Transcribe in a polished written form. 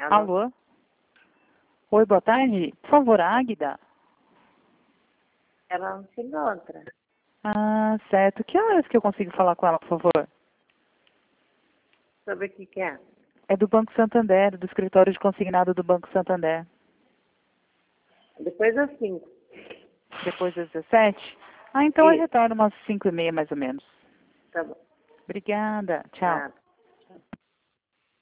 Alô? Alô? Oi, boa tarde. Por favor, Águida. Ela não se encontra. Ah, certo. Que horas que eu consigo falar com ela, por favor? Sobre o que é? É do Banco Santander, do escritório de consignado do Banco Santander. Depois das 5. Depois das 17? Ah, então eu Isso. retorno umas 5h30, mais ou menos. Tá bom. Obrigada. Tchau. Nada.